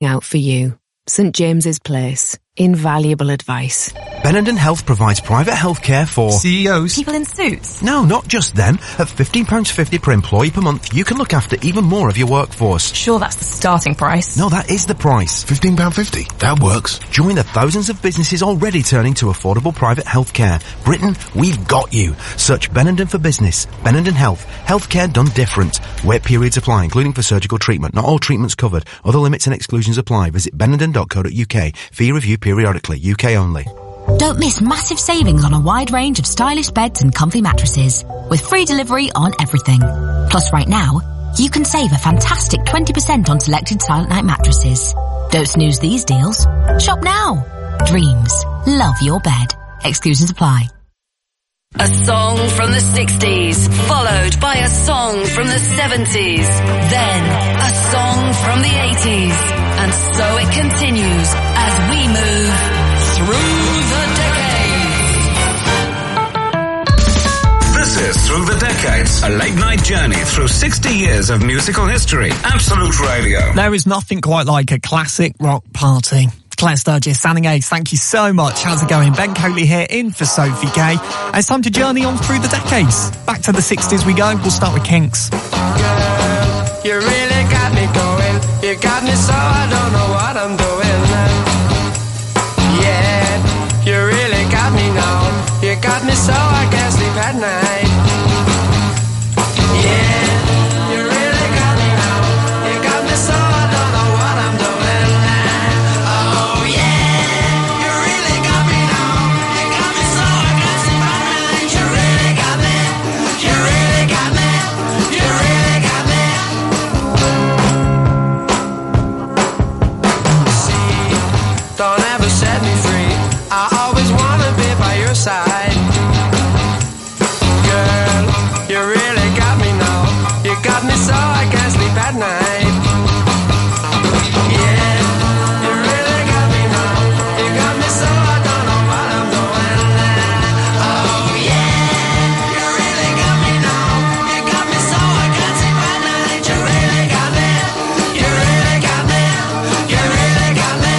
out for you. St James's Place. Invaluable advice. Benenden Health provides private healthcare for CEOs. People in suits. No, not just them. At £15.50 per employee per month, you can look after even more of your workforce. Sure, that's the starting price. No, that is the price. £15.50. That works. Join the thousands of businesses already turning to affordable private healthcare. Britain, we've got you. Search Benenden for business. Benenden Health. Healthcare done different. Wait periods apply, including for surgical treatment. Not all treatments covered. Other limits and exclusions apply. Visit benenden.co.uk. Fee review periodically. UK only. Don't miss massive savings on a wide range of stylish beds and comfy mattresses, with free delivery on everything. Plus, right now, you can save a fantastic 20% on selected Silent Night mattresses. Don't snooze these deals. Shop now. Dreams. Love your bed. Exclusions apply. A song from the 60s, followed by a song from the 70s, then a song from the 80s, and so it continues as we move through the decades. This is Through the Decades, a late-night journey through 60 years of musical history. Absolute Radio. There is nothing quite like a classic rock party. Claire Sturgis, Standing Ace, thank you so much. How's it going? Ben Coley here, in for Sophie Gay. And it's time to journey on through the decades. Back to the 60s we go. We'll start with Kinks. Girl, you really got me going. You got me so I don't know what I'm doing. Yeah, you really got me now. You got me so I can't sleep at night. Yeah, you really got me now. You got me so I don't know what I'm doing. Side. Girl, you really got me now. You got me so I can't sleep at night. Yeah, you really got me now. You got me so I don't know what I'm doing. Oh yeah, you really got me now. You got me so I can't sleep at night. You really got me. You really got me. You really got me.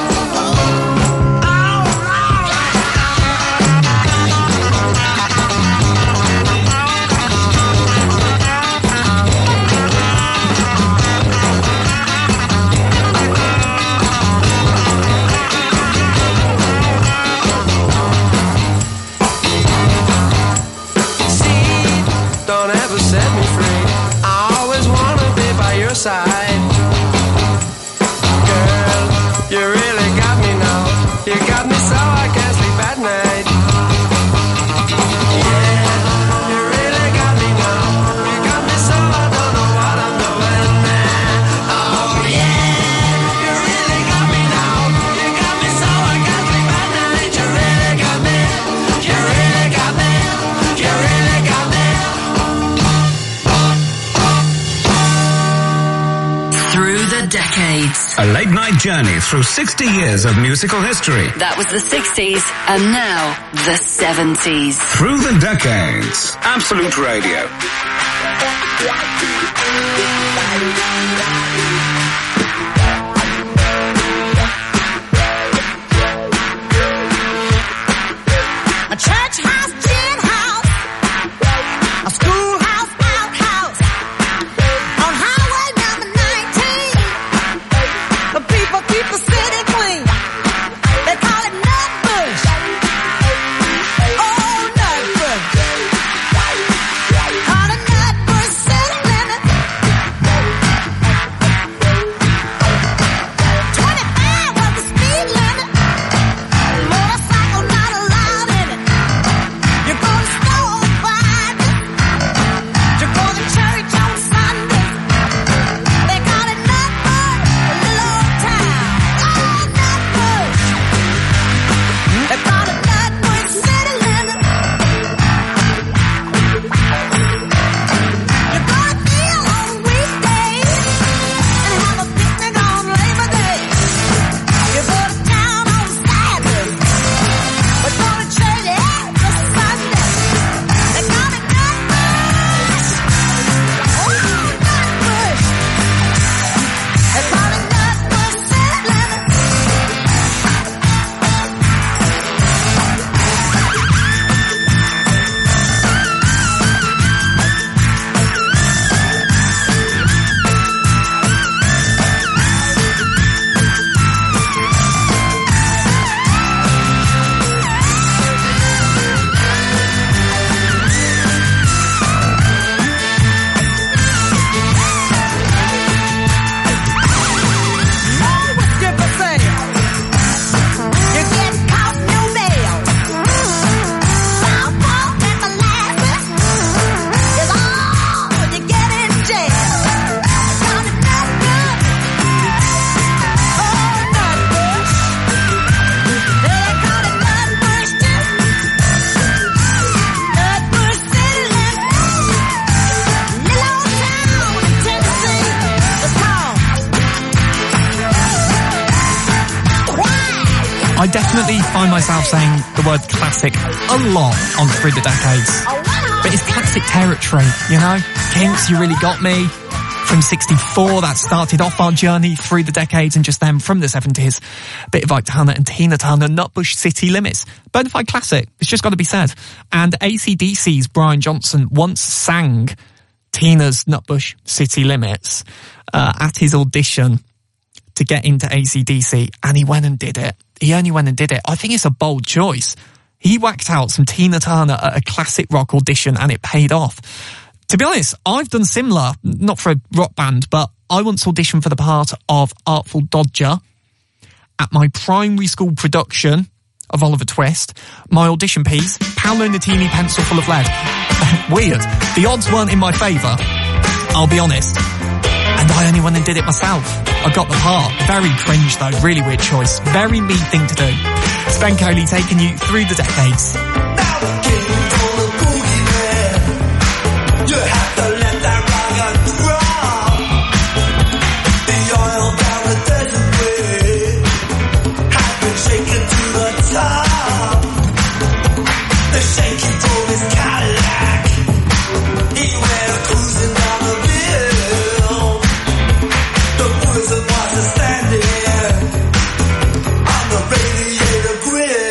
Side. Girl, you really got me now. You got me so I can't sleep at night. Yeah, you really got me now. You got me so I don't know what I'm doing. Oh yeah, you really got me now. You got me so I can't sleep at night. You really got me. You really got me. You really got me. Through the decades. A late-night journey through 60 years of musical history. That was the 60s, and now the 70s. Through the decades. Absolute Radio. A church house, gin house, a schoolhouse, outhouse, on highway number 19. The people keep the city clean. They call it Nutbush. Oh, Nutbush. Call it Nutbush City Limit. I definitely find myself saying the word classic a lot on Through the Decades. But it's classic territory, you know? Kinks, You Really Got Me. From 64, that started off our journey through the decades, and just then from the 70s, a bit of Ike Turner and Tina Turner, Nutbush, City Limits. Bonafide classic, it's just got to be said. And AC/DC's Brian Johnson once sang Tina's Nutbush, City Limits at his audition to get into AC/DC, and he went and did it. He only went and did it. I think it's a bold choice. He whacked out some Tina Turner at a classic rock audition, and it paid off. To be honest, I've done similar, not for a rock band, but I once auditioned for the part of Artful Dodger at my primary school production of Oliver Twist. My audition piece, Paolo Nutini, Pencil Full of Lead. Weird. The odds weren't in my favour, I'll be honest. And I only went and did it myself. I got the part. Very cringe though, really weird choice. Very me thing to do. It's Ben Coley taking you through the decades. You have to let that rock drop. The oil down the desert way has been shaken to the top. The shaky drove his Cadillac. He went cruising down the hill. The wizard was standing on the radiator grill.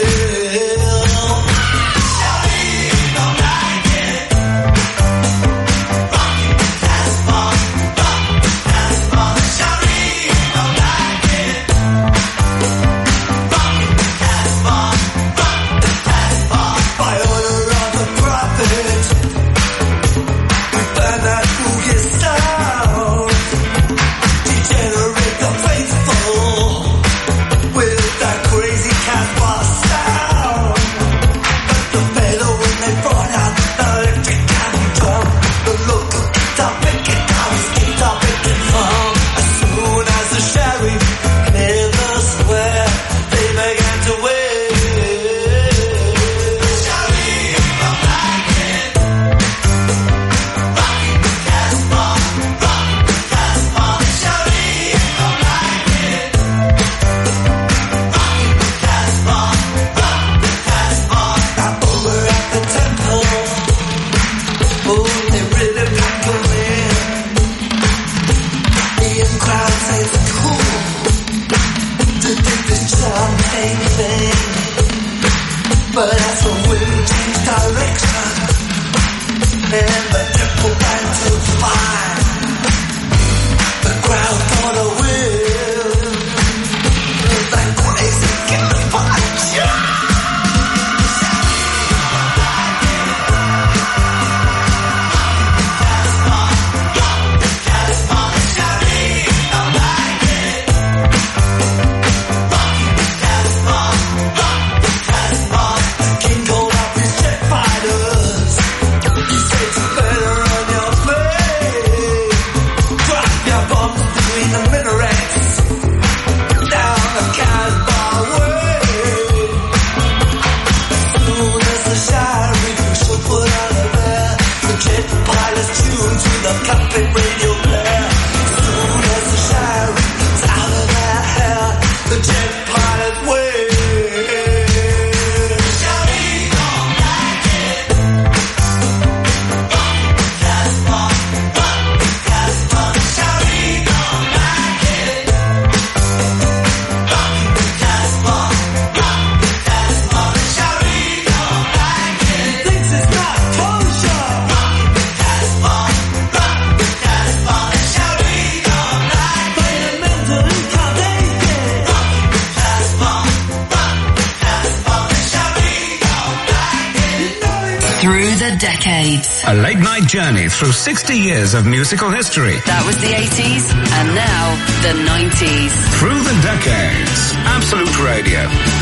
A late-night journey through 60 years of musical history. That was the 80s, and now the 90s. Through the decades. Absolute Radio.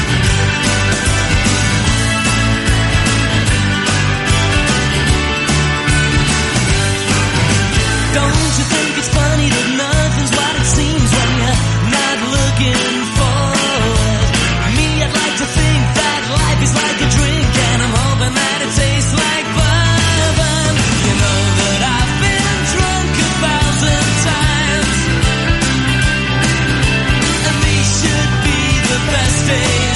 Don't you think it's funny that nothing's what it seems when you're not looking forward? Me, I'd like to think that life is like a drink, and I'm hoping that it tastes like bourbon. You know that I've been drunk 1,000 times, and these should be the best days.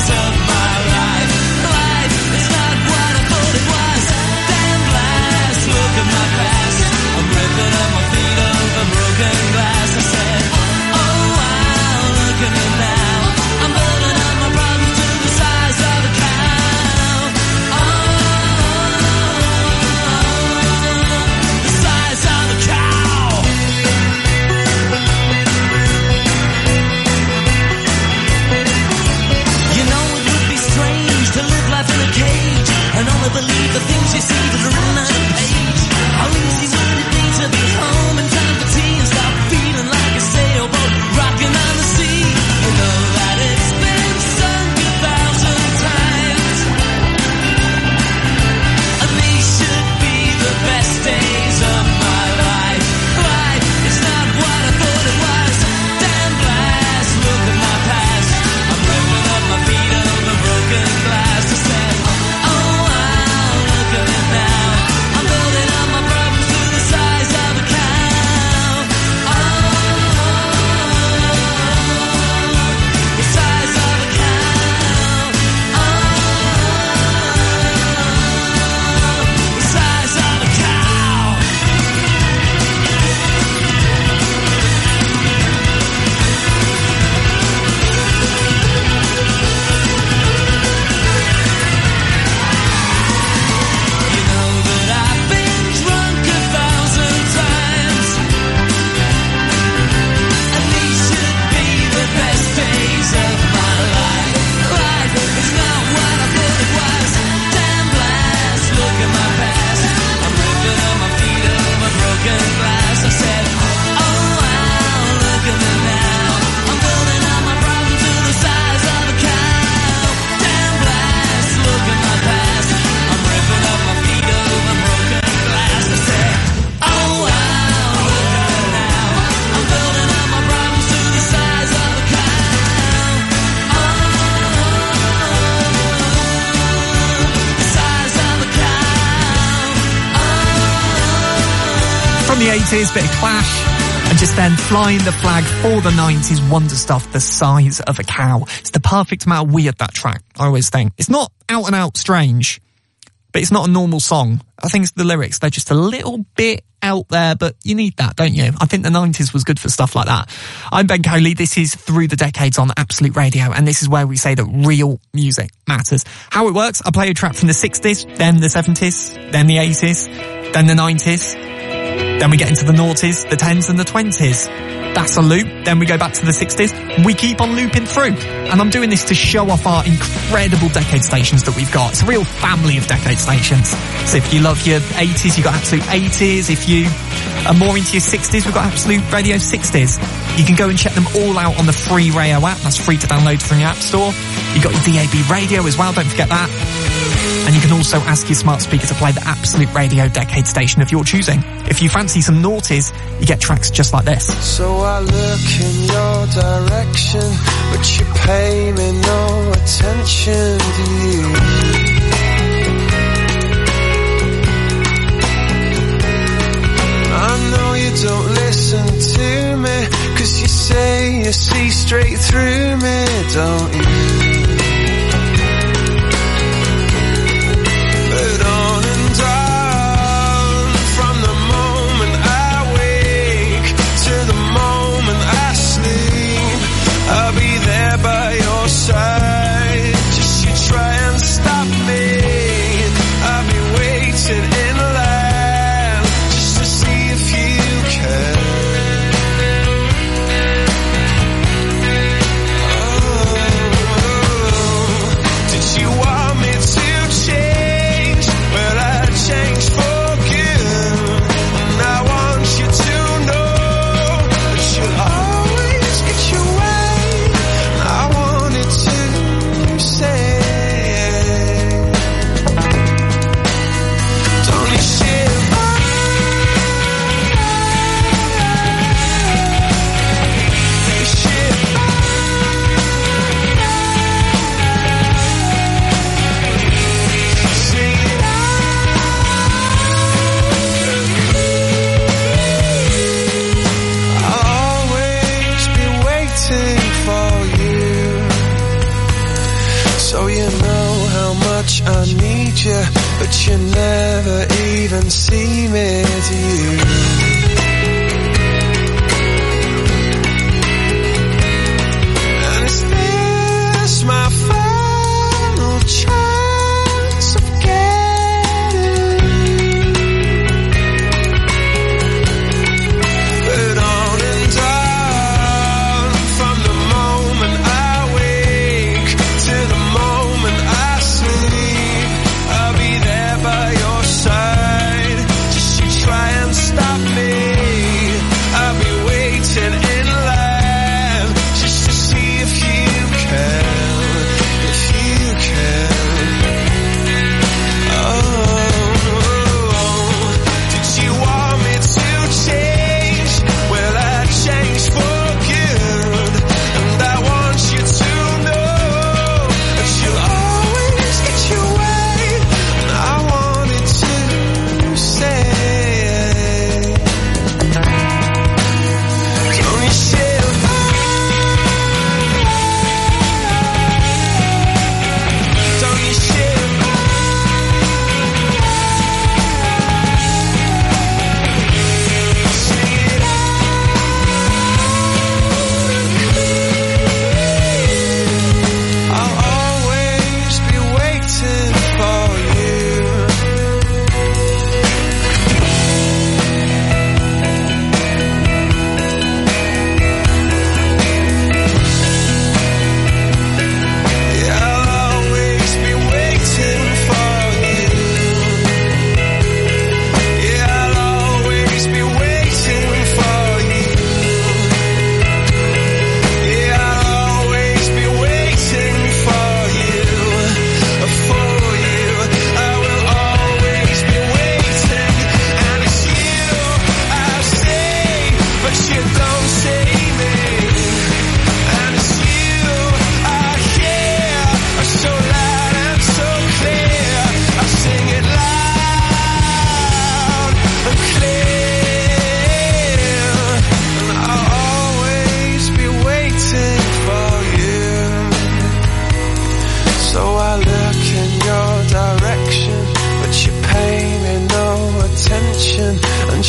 the 80s, bit of Clash. And just then flying the flag for the 90s, Wonder Stuff, The Size of a Cow. It's the perfect amount of weird, that track, I always think. It's not out and out strange, but it's not a normal song. I think it's the lyrics, they're just a little bit out there, but you need that, don't you? I think the 90s was good for stuff like that. I'm Ben Coley, this is Through the Decades on Absolute Radio, and this is where we say that real music matters. How it works, I play a track from the 60s, then the 70s, then the 80s, then the 90s. Then we get into the noughties, the 10s and the 20s. That's a loop. Then we go back to the 60s. We keep on looping through. And I'm doing this to show off our incredible decade stations that we've got. It's a real family of decade stations. So if you love your 80s, you've got Absolute 80s. If you are more into your 60s, we've got Absolute Radio 60s. You can go and check them all out on the free Rayo app. That's free to download from your app store. You've got your DAB radio as well, don't forget that. And you can also ask your smart speaker to play the Absolute Radio decade station of your choosing. If you fancy some noughties, you get tracks just like this. So I look in your direction, but you pay me no attention, do you? I know you don't listen to me, 'cause you say you see straight through me, don't you? But on and on, from the moment I wake to the moment I sleep, I'll be there by your side. Just you try and stop me, I'll be waiting in line just to see if you can. Oh, did you want me to change? Well, I changed for good, and I want you to know that you'll always get your way. I wanted to say, don't you shiver, you shiver, sing it I'll always be waiting for you. So you know how much I need you, but you never even see me, do you? And is this my final chance of getting? But on and on, from the moment I wake to the moment I sleep, I'll be there by your side. Just you try and stop me,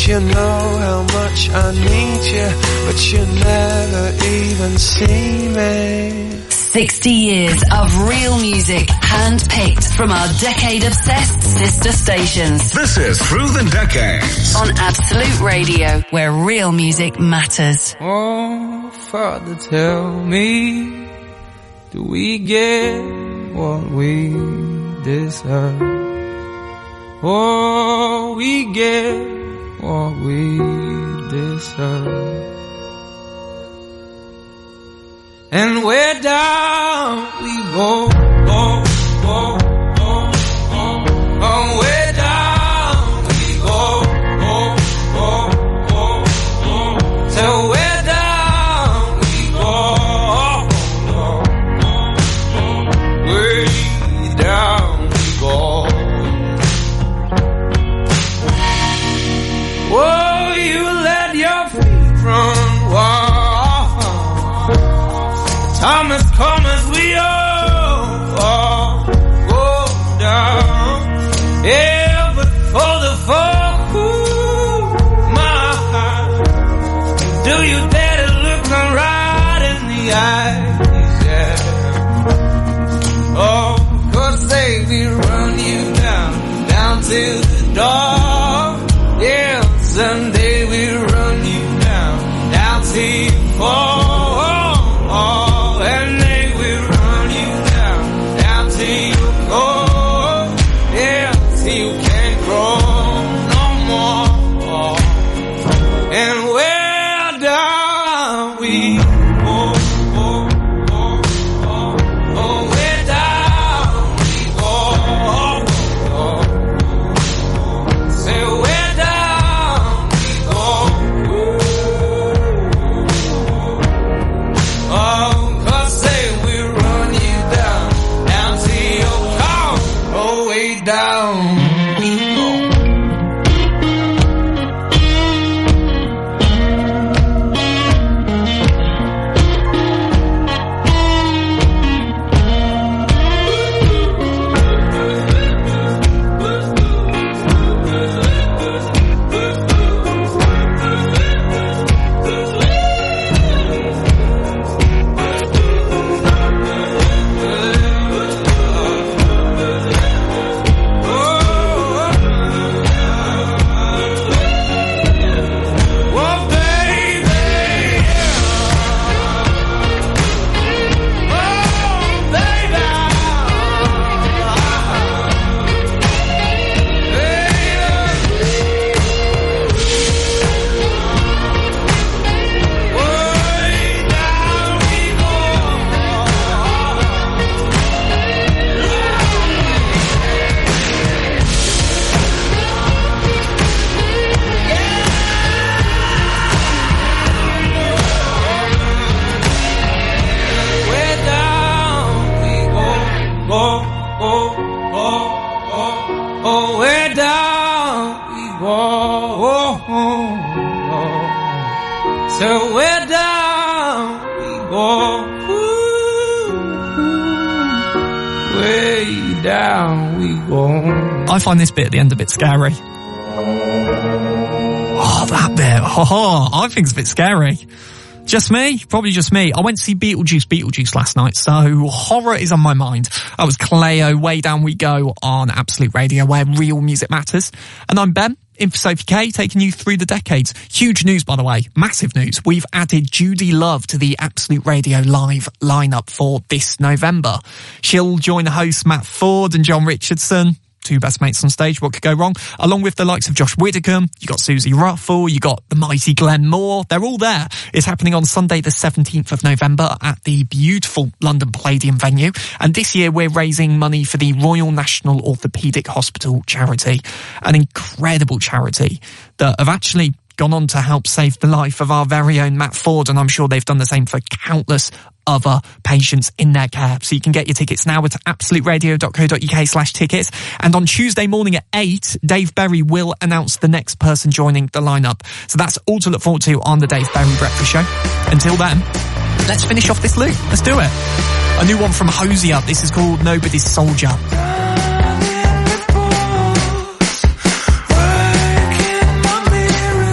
you know how much I need you, but you never even see me. 60 years of real music, hand-picked from our decade-obsessed sister stations. This is Through the Decades on Absolute Radio, where real music matters. Oh, Father, tell me, do we get what we deserve? Oh, we get what we deserve. And where down we go, go, go, go, go. Oh, where down we go, go, go, go, go. So where down we go, go, go, go. Way down we go. Oh, you let your feet run wild. Time has come as we all go down. Yeah, but for the fall, my heart, do you dare to look them right in the eyes? Yeah. Oh, 'cause they will run you down to the door. Yeah, someday we'll run you down till you fall. And they will run you down till you go, yeah, till you can't grow no more. And where down we go, go, go, go, oh, where down we go, go, say where down we go, oh. Down we go. So where down we go, way down we go. I find this bit at the end a bit scary. Oh, that bit. I think it's a bit scary. Just me? Probably just me. I went to see Beetlejuice last night, so horror is on my mind. That was Cleo, Way Down We Go on Absolute Radio, where real music matters. And I'm Ben, in for Sophie K, taking you through the decades. Huge news, by the way. Massive news. We've added Judy Love to the Absolute Radio Live lineup for this November. She'll join the hosts Matt Ford and John Richardson. Two best mates on stage, what could go wrong? Along with the likes of Josh Widdicombe, you got Susie Ruffle, you got the mighty Glenn Moore. They're all there. It's happening on Sunday the 17th of November at the beautiful London Palladium venue. And this year we're raising money for the Royal National Orthopaedic Hospital charity. An incredible charity that have actually gone on to help save the life of our very own Matt Ford, and I'm sure they've done the same for countless other patients in their care. So you can get your tickets now at absoluteradio.co.uk/tickets. And on Tuesday morning at 8, Dave Berry will announce the next person joining the lineup. So that's all to look forward to on the Dave Berry Breakfast Show. Until then, let's finish off this loop. Let's do it. A new one from Hosier. This is called Nobody's Soldier. Work in my mirror.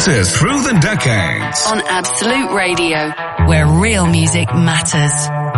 mixes through the decades. On Absolute Radio, where real music matters.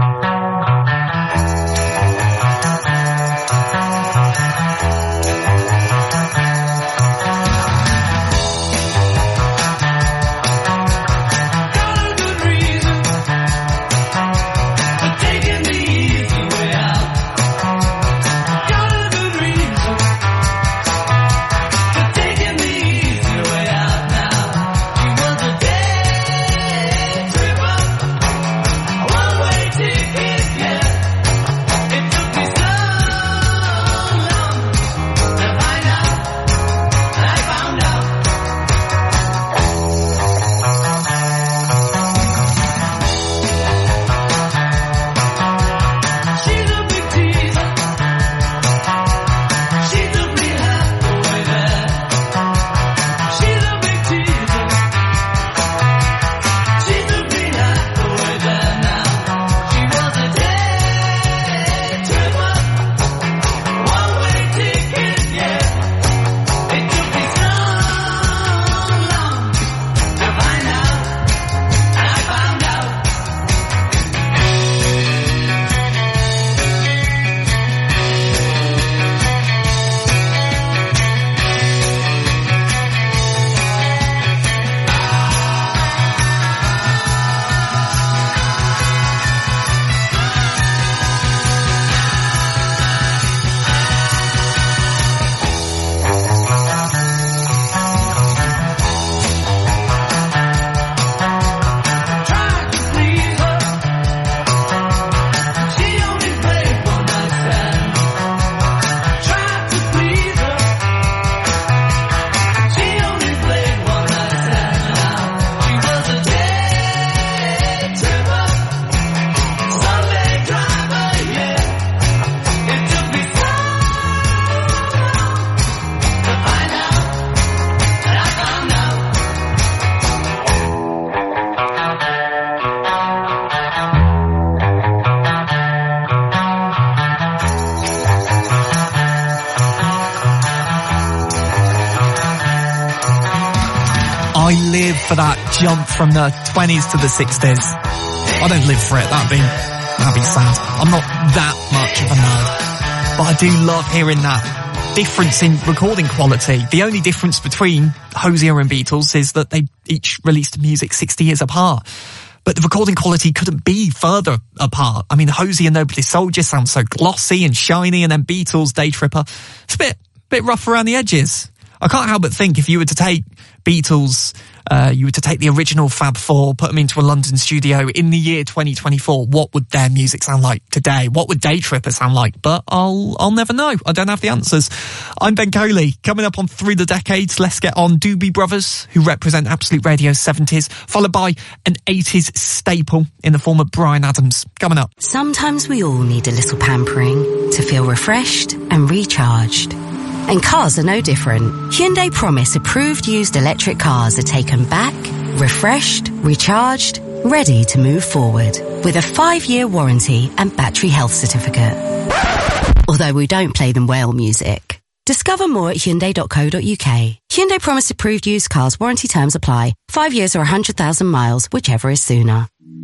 I live for that jump from the 20s to the 60s. I don't live for it. That'd be sad. I'm not that much of a nerd. But I do love hearing that difference in recording quality. The only difference between Hozier and Beatles is that they each released music 60 years apart. But the recording quality couldn't be further apart. I mean, Hozier Nobody Soldier sounds so glossy and shiny, and then Beatles Day Tripper, it's a bit rough around the edges. I can't help but think if you were to take Beatles, you were to take the original Fab Four, put them into a London studio in the year 2024, what would their music sound like today? What would Day Tripper sound like? But I'll never know. I don't have the answers. I'm Ben Coley. Coming up on Through the Decades, let's get on Doobie Brothers, who represent Absolute Radio's 70s, followed by an 80s staple in the form of Bryan Adams. Coming up. Sometimes we all need a little pampering to feel refreshed and recharged. And cars are no different. Hyundai Promise approved used electric cars are taken back, refreshed, recharged, ready to move forward with a 5-year warranty and battery health certificate. Although we don't play them whale music. Discover more at Hyundai.co.uk. Hyundai Promise approved used cars, warranty terms apply. 5 years or 100,000 miles, whichever is sooner.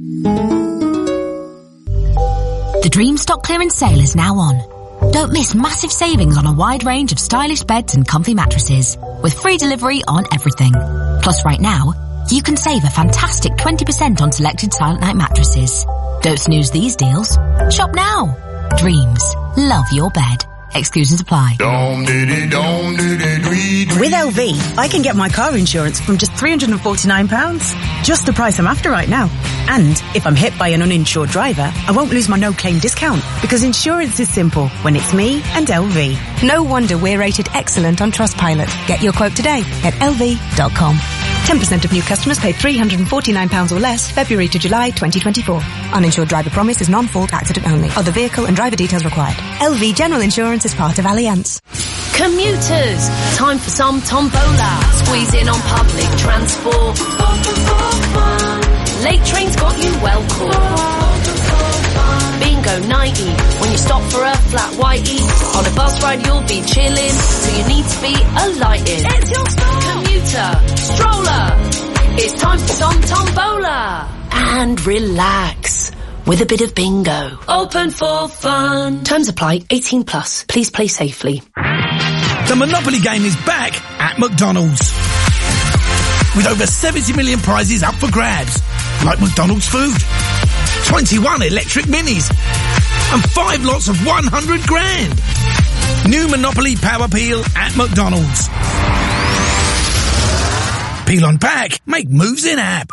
The Dream Stock clearance sale is now on. Don't miss massive savings on a wide range of stylish beds and comfy mattresses, with free delivery on everything. Plus right now, you can save a fantastic 20% on selected Silent Night mattresses. Don't snooze these deals. Shop now. Dreams. Love your bed. Exclusions apply. With LV, I can get my car insurance from just £349. Just the price I'm after right now. And if I'm hit by an uninsured driver, I won't lose my no-claim discount, because insurance is simple when it's me and LV. No wonder we're rated excellent on Trustpilot. Get your quote today at lv.com. 10% of new customers paid £349 or less February to July 2024. Uninsured driver promise is non-fault accident only. Other vehicle and driver details required. LV General Insurance is part of Allianz. Commuters, time for some tombola. Squeeze in on public transport. Late trains got you well caught. Bingo 90 when you stop for a flat whitey. On a bus ride you'll be chilling, so you need to be alighted. It's your stop. Commuter, stroller, it's time for some tombola. And relax with a bit of bingo. Open for fun. Terms apply. 18 plus. Please play safely. The Monopoly game is back at McDonald's. With over 70 million prizes up for grabs. Like McDonald's food, 21 electric minis, and 5 lots of 100 grand. New Monopoly Power Peel at McDonald's. Peel on pack. Make moves in app.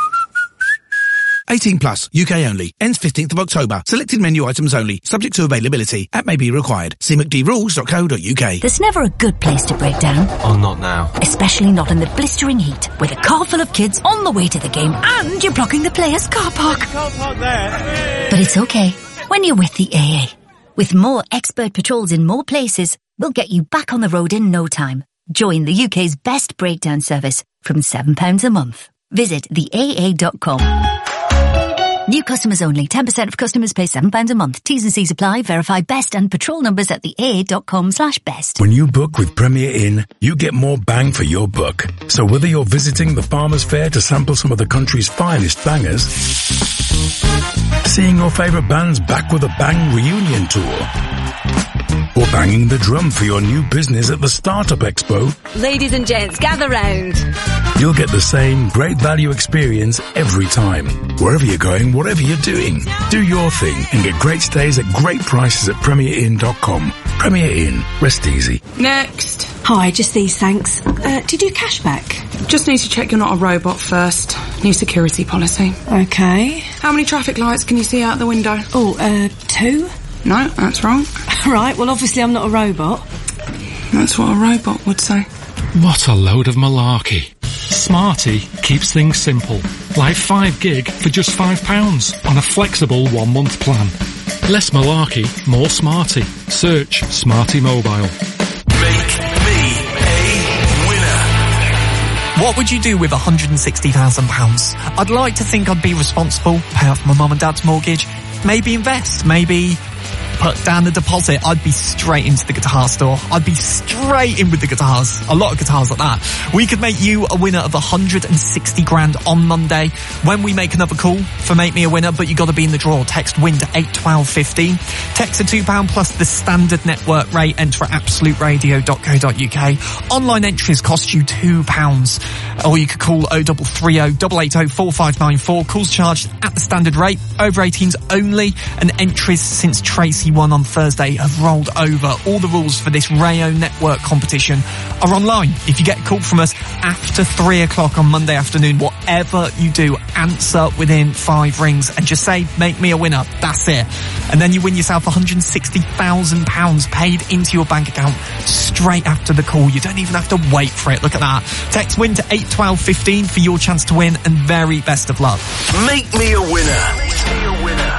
18 plus, UK only. Ends 15th of October. Selected menu items only. Subject to availability. App may be required. See mcdrules.co.uk. There's never a good place to break down. Oh, not now. Especially not in the blistering heat, with a car full of kids on the way to the game and you're blocking the players' car park. Can't park there. But it's okay when you're with the AA. With more expert patrols in more places, we'll get you back on the road in no time. Join the UK's best breakdown service from £7 a month. Visit theaa.com. New customers only. 10% of customers pay £7 a month. T's and C's apply. Verify best and patrol numbers at theaa.com/best. When you book with Premier Inn, you get more bang for your buck. So whether you're visiting the Farmers Fair to sample some of the country's finest bangers, seeing your favourite bands back with a bang reunion tour, or banging the drum for your new business at the Startup Expo, Ladies and gents, gather round. you'll get the same great value experience every time. Wherever you're going, whatever you're doing, do your thing and get great stays at great prices at premierinn.com. Premier Inn. Rest easy. Next. Hi, just these, thanks. Do you do cashback? Just need to check you're not a robot first. New security policy. Okay. How many traffic lights can you see out the window? Oh, 2? No, that's wrong. Right, well obviously I'm not a robot. That's what a robot would say. What a load of malarkey. Smarty keeps things simple. Like 5 gig for just £5 on a flexible 1-month plan. Less malarkey, more Smarty. Search Smarty Mobile. Make me a winner. What would you do with £160,000? I'd like to think I'd be responsible, pay off my mum and dad's mortgage, maybe invest, maybe put down the deposit. I'd be straight into the guitar store. I'd be straight in with the guitars. A lot of guitars like that. We could make you a winner of 160 grand on Monday when we make another call for Make Me a Winner, but you got to be in the draw. Text WIN to 81215. Text a £2 plus the standard network rate. Enter at absoluteradio.co.uk. Online entries cost you £2. Or you could call 0330 880 4594. Calls charged at the standard rate. Over 18s only. And entries since Tracy won on Thursday have rolled over. All the rules for this Rayo Network competition are online. If you get a call from us after 3 o'clock on Monday afternoon, whatever you do, answer within 5 rings and just say, make me a winner. That's it. And then you win yourself £160,000 paid into your bank account straight after the call. You don't even have to wait for it. Look at that. Text WIN to 81215 for your chance to win, and very best of luck. Make me a winner. Make me a winner.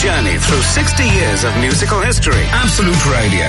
journey through 60 years of musical history. Absolute Radio.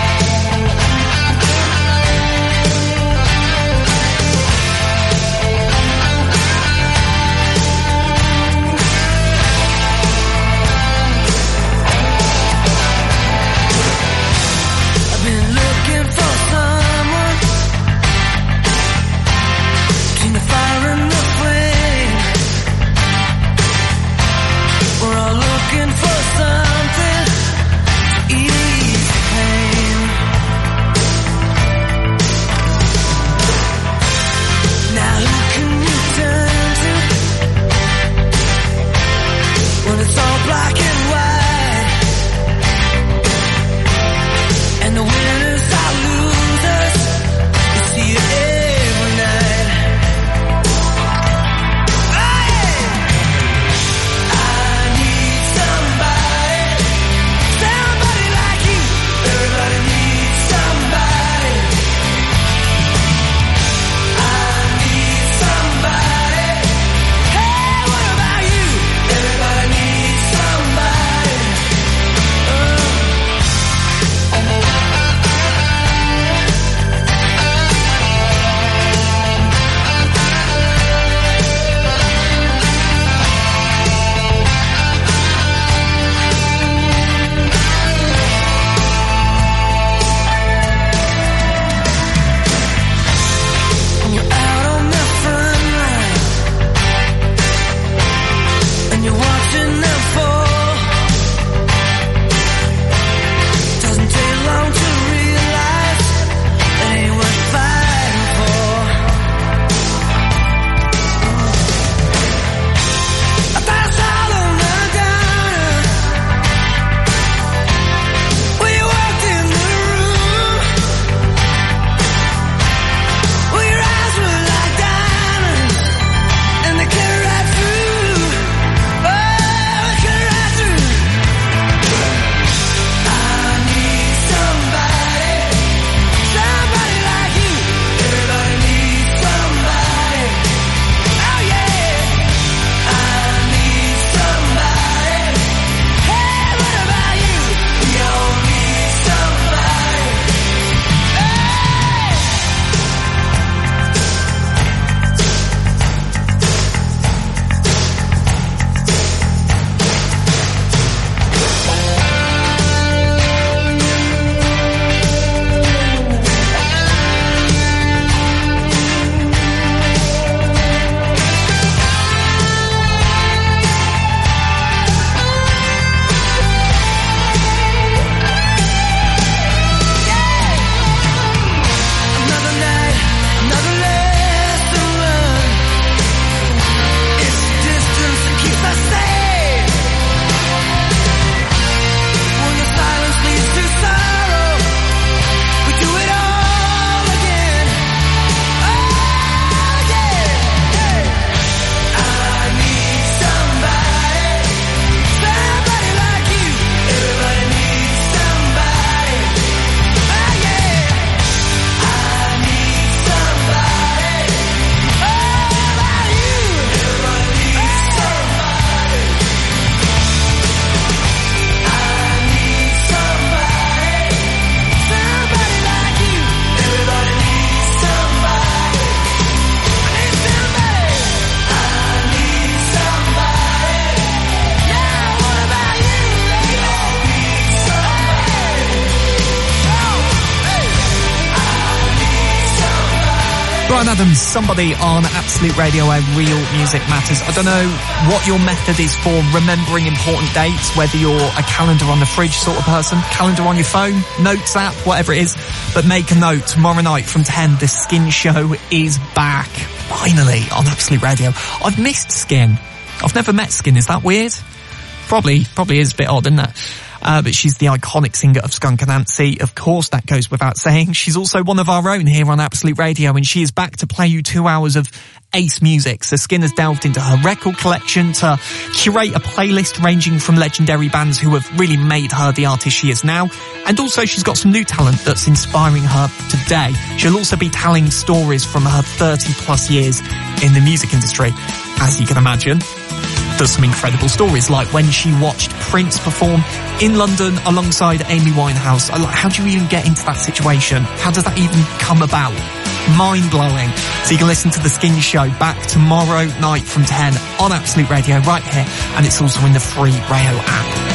Bryan Adams, Somebody on Absolute Radio, where real music matters. I don't know what your method is for remembering important dates, whether you're a calendar on the fridge sort of person, calendar on your phone, notes app, whatever it is, but make a note. Tomorrow night from 10, the Skin Show is back. Finally, on Absolute Radio. I've missed Skin. I've never met Skin. Is that weird? Probably is a bit odd, isn't it? But she's the iconic singer of Skunk Anansie. Of course, that goes without saying. She's also one of our own here on Absolute Radio, and she is back to play you 2 hours of ace music. So Skin has delved into her record collection to curate a playlist ranging from legendary bands who have really made her the artist she is now. And also she's got some new talent that's inspiring her today. She'll also be telling stories from her 30 plus years in the music industry, as you can imagine. There's some incredible stories, like when she watched Prince perform in London alongside Amy Winehouse. Like, how do you even get into that situation? How does that even come about? Mind-blowing. So you can listen to The Skin Show back tomorrow night from 10 on Absolute Radio right here, and it's also in the free Rayo app.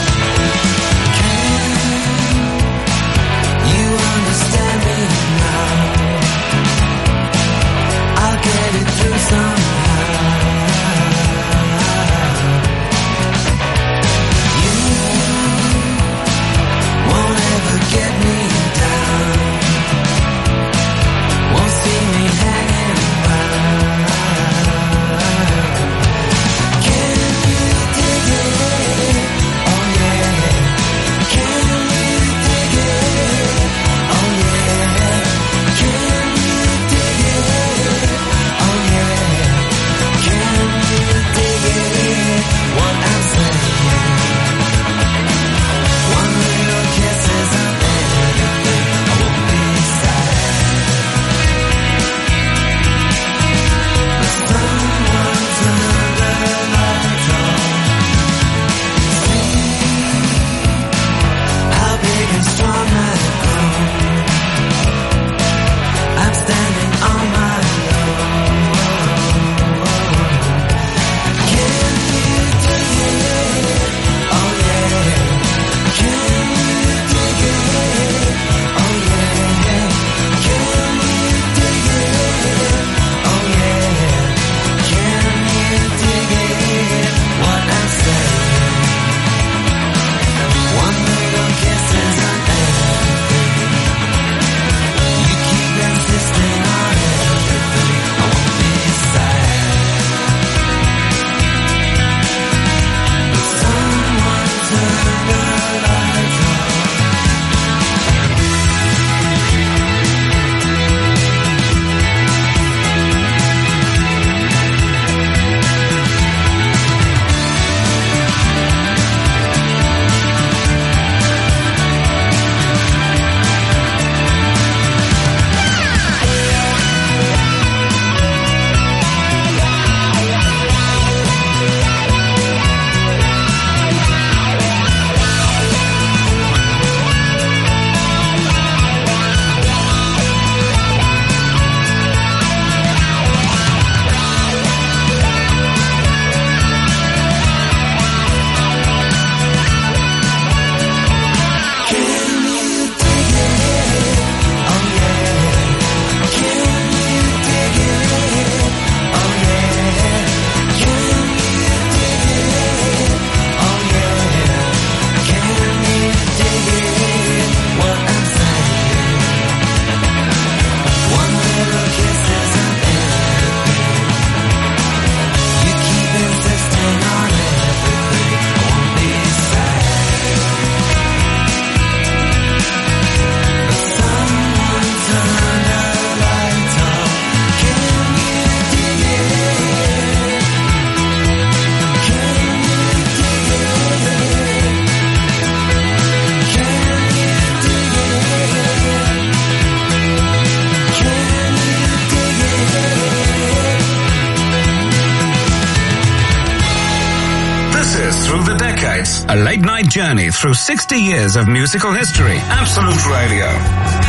A late-night journey through 60 years of musical history. Absolute Radio.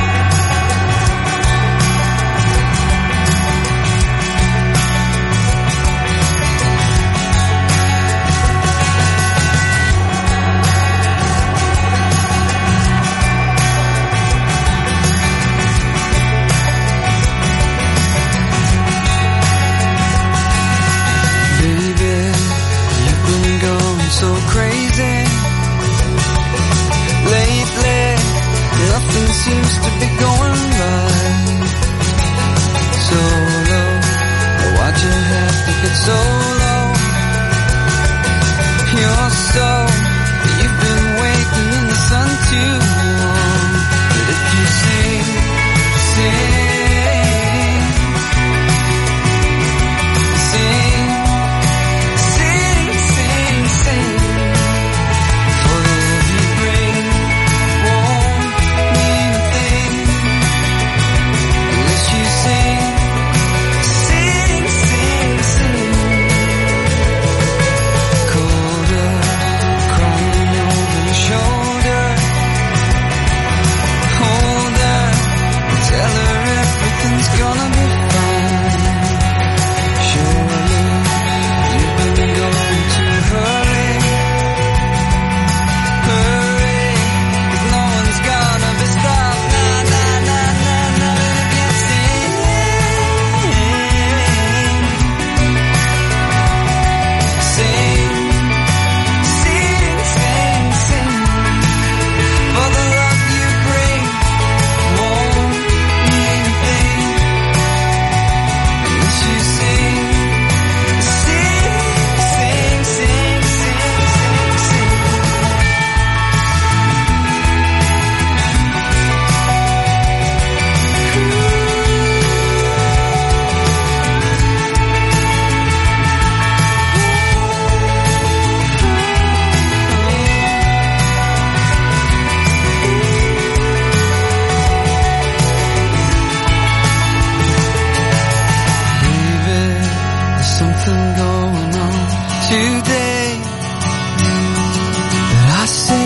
Seems to be going right. Solo, why'd you have to get so low? You're so, you've been waiting in the sun too long. But if you sing, for the love you bring won't mean a thing unless you sing. something going on today that I say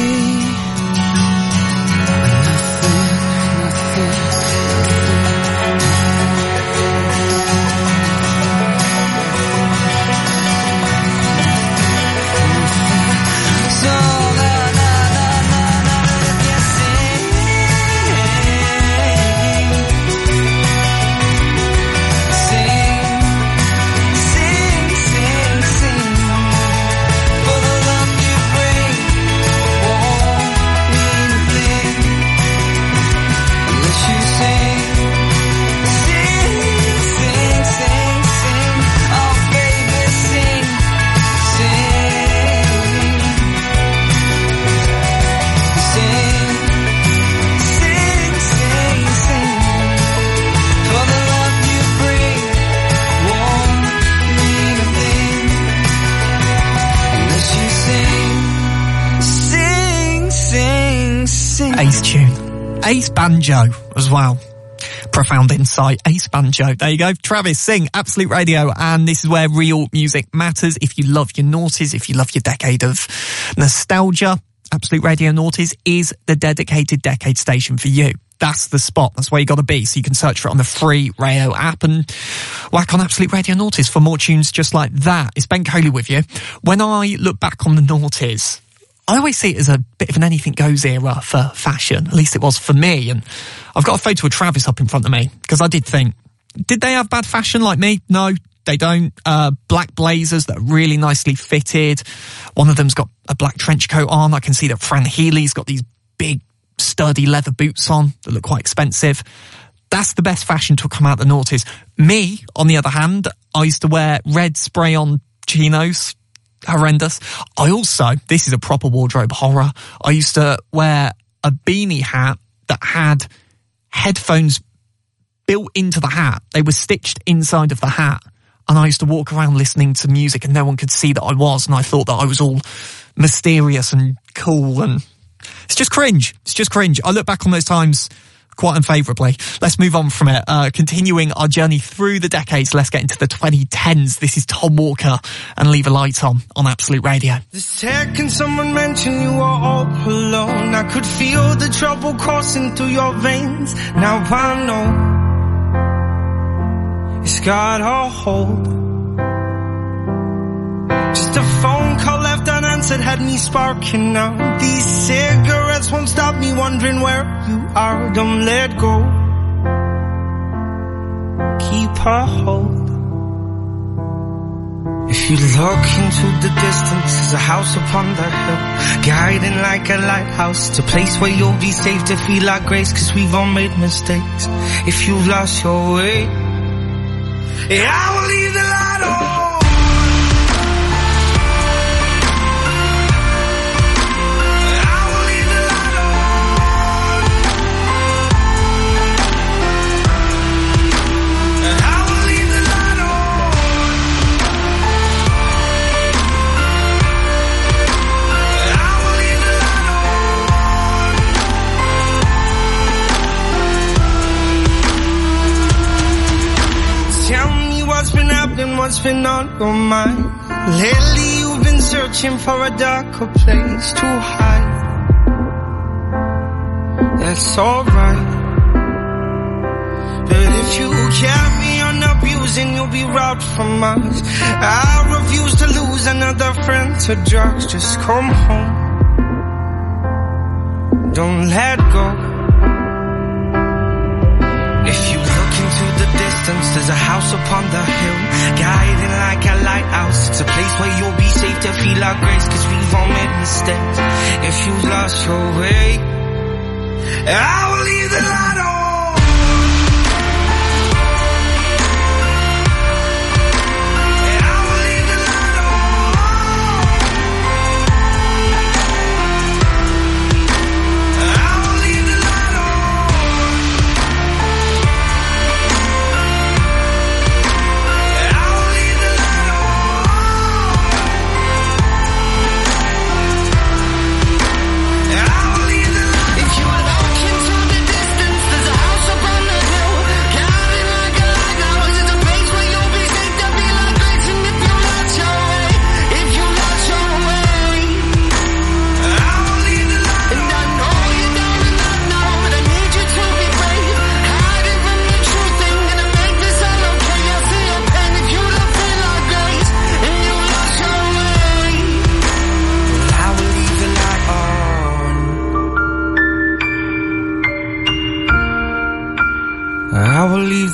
Ace tune. Ace banjo as well. Profound insight. Ace banjo. There you go. Travis, Sing, Absolute Radio. And this is where real music matters. If you love your noughties, if you love your decade of nostalgia, Absolute Radio Noughties is the dedicated decade station for you. That's the spot. That's where you got to be. So you can search for it on the free Rayo app and whack on Absolute Radio Noughties for more tunes just like that. It's Ben Coley with you. When I look back on the noughties, I always see it as a bit of an anything goes era for fashion. At least it was for me. And I've got a photo of Travis up in front of me because I did think, did they have bad fashion like me? No, they don't. Black blazers that are really nicely fitted. One of them's got a black trench coat on. I can see that Fran Healy's got these big sturdy leather boots on that look quite expensive. That's the best fashion to come out the noughties. Me, on the other hand, I used to wear red spray-on chinos. Horrendous. I also, this is a proper wardrobe horror, I used to wear a beanie hat that had headphones built into the hat. They were stitched inside of the hat. And I used to walk around listening to music and no one could see that I was. And I thought that I was all mysterious and cool. And it's just cringe. It's just cringe. I look back on those times quite unfavourably. Let's move on from it. Continuing our journey through the decades, let's get into the 2010s. This is Tom Walker and Leave a Light On Absolute Radio. The second someone mentioned you were all alone, I could feel the trouble coursing through your veins. Now I know it's got a hold. Just a phone call left unanswered had me sparking now. These cigarettes won't stop me wondering where you are. Don't let go. Keep a hold. If you look into the distance, there's a house upon the hill, guiding like a lighthouse. It's a place where you'll be safe to feel our grace, 'cause we've all made mistakes. If you've lost your way, yeah, I will leave the light on. What's been on your mind? Lately you've been searching for a darker place to hide. That's alright, but if you carry on abusing, you'll be robbed from us. I refuse to lose another friend to drugs. Just come home, don't let go. If you look into the distance, there's a house upon the hill, guiding like a lighthouse. It's a place where you'll be safe to feel our grace, 'cause we've all made mistakes. If you've lost your way, I will leave the light on. If you look into the distance, there's a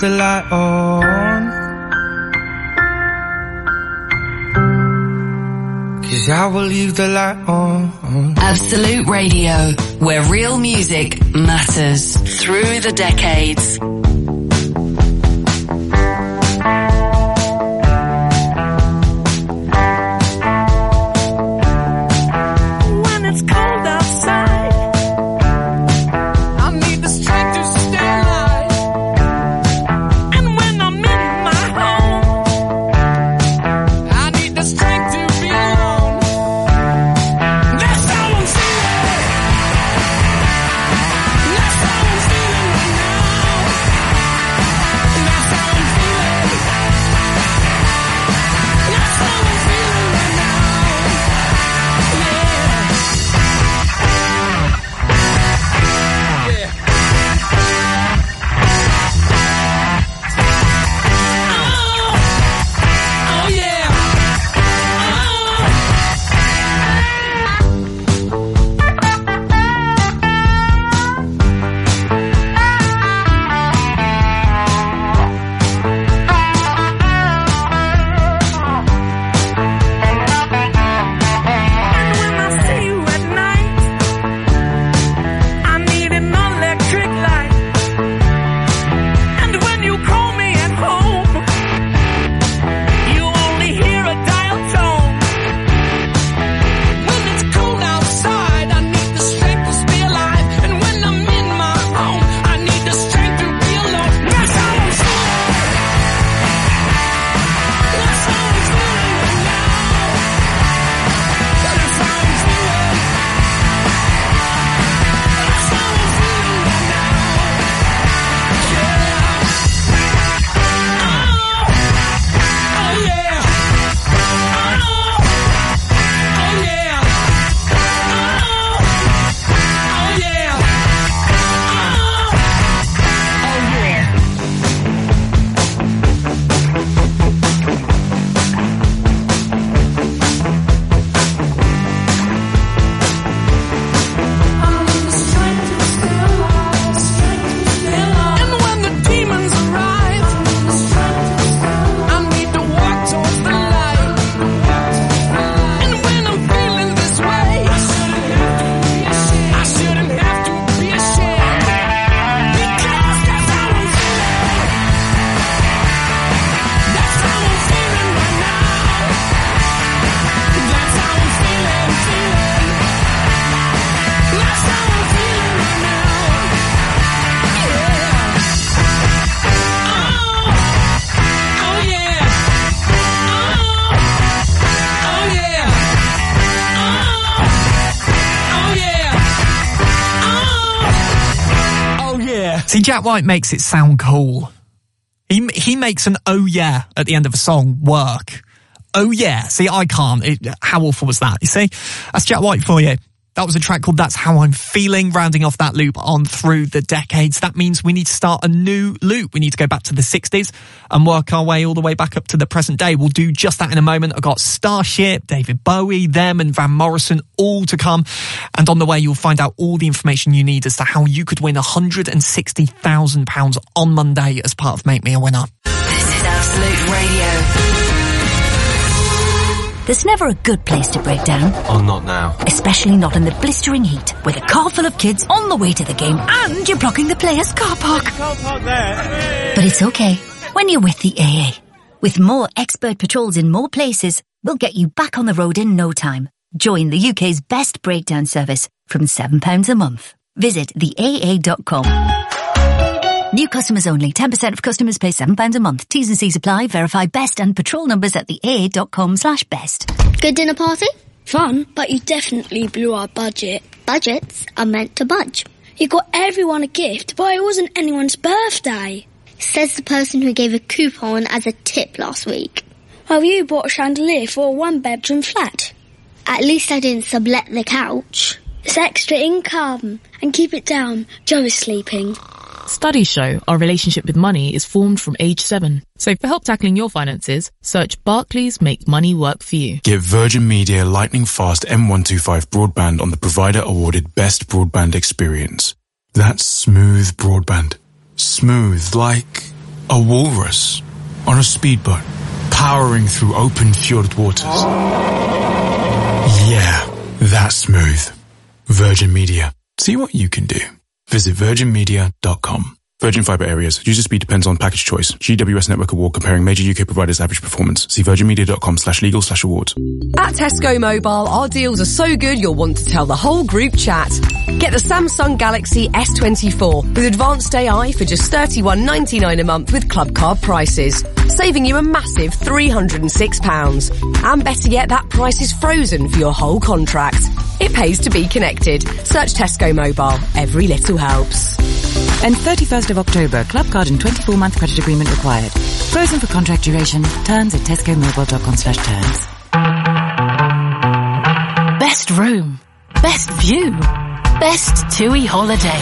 the light on. 'Cause I will leave the light on. Absolute Radio, where real music matters through the decades. When it's cold outside, I need the strength to stay alive. And when I'm in my home, I need the strength to be alone. That's how I'm feeling. That's how I'm feeling right now. That's how I'm feeling. That's how I'm feeling right now. Oh yeah. And when I see you at night, I need an electric light. And when you call me at home, you only hear a dial tone. When it's cold outside, I need the strength to stay alive. And when I'm in my home, I need the strength to be alone. That's how I'm feeling. That's how I'm feeling right now. That's how I'm feeling. That's how I'm feeling right now. Oh yeah. Oh yeah. Oh yeah. And when the demons arrive, I need to walk towards the light. And when I'm feeling this way, I shouldn't have to be ashamed. Because that's how I'm feeling. That's how I'm feeling right now. That's how I'm feeling. That's how I'm feeling right now. Oh yeah. Oh yeah. Oh yeah. See, Jack White makes it sound cool. He makes an oh yeah at the end of a song work. Oh yeah. See, I can't. How awful was that? You see? That's Jack White for you. That was a track called That's How I'm Feeling, rounding off that loop on through the decades. That means we need to start a new loop. We need to go back to the 60s and work our way all the way back up to the present day. We'll do just that in a moment. I've got Starship, David Bowie, them and Van Morrison all to come. And on the way, you'll find out all the information you need as to how you could win £160,000 on Monday as part of Make Me a Winner. This is Absolute Radio. There's never a good place to break down. Oh, not now. Especially not in the blistering heat, with a car full of kids on the way to the game and you're blocking the players' car park. But it's okay when you're with the AA. With more expert patrols in more places, we'll get you back on the road in no time. Join the UK's best breakdown service from £7 a month. Visit theaa.com. New customers only. 10% of customers pay £7 a month. T's and C's apply. Verify best and patrol numbers at theaa.com/best. Good dinner party? Fun, but you definitely blew our budget. Budgets are meant to budge. You got everyone a gift, but it wasn't anyone's birthday. Says the person who gave a coupon as a tip last week. Well, you bought a chandelier for a one-bedroom flat. At least I didn't sublet the couch. It's extra income. And keep it down, Joe is sleeping. Studies show our relationship with money is formed from age 7. So for help tackling your finances, search Barclays Make Money Work for You. Get Virgin Media Lightning Fast M125 broadband on the provider awarded Best Broadband Experience. That's smooth broadband. Smooth like A walrus on a speedboat, powering through open fjord waters. Yeah, that's smooth. Virgin Media. See what you can do. Visit virginmedia.com. Virgin Fibre Areas. User speed depends on package choice. GWS Network Award comparing major UK providers' average performance. See virginmedia.com/legal/awards. At Tesco Mobile, our deals are so good you'll want to tell the whole group chat. Get the Samsung Galaxy S24 with advanced AI for just $31.99 a month with Club Card prices, saving you a massive £306. And better yet, that price is frozen for your whole contract. It pays to be connected. Search Tesco Mobile. Every little helps. And 31st of October, Club Card and 24-month credit agreement required. Frozen for contract duration. Terms at tescomobile.com/terms. Best room. Best view. Best TUI holiday.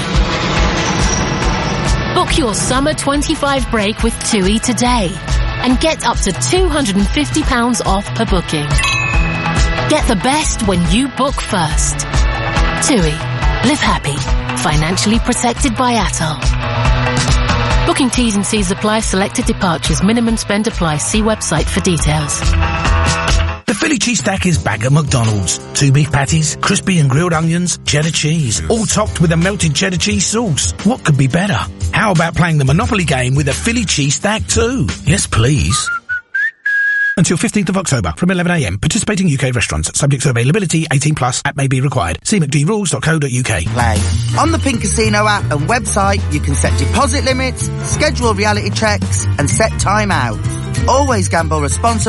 Book your summer 25 break with TUI today and get up to £250 off per booking. Get the best when you book first. TUI. Live happy. Financially protected by Atoll. Booking T's and C's apply. Selected departures. Minimum spend applies. See website for details. The Philly cheese stack is back at McDonald's. 2 beef patties, crispy and grilled onions, cheddar cheese, all topped with a melted cheddar cheese sauce. What could be better? How about playing the Monopoly game with a Philly cheese stack too? Yes, please. Until 15th of October from 11 a.m. Participating UK restaurants. Subject to availability. 18 plus. App may be required. See mcdrules.co.uk. Play. On the Pink Casino app and website, you can set deposit limits, schedule reality checks, and set time out. Always gamble responsibly.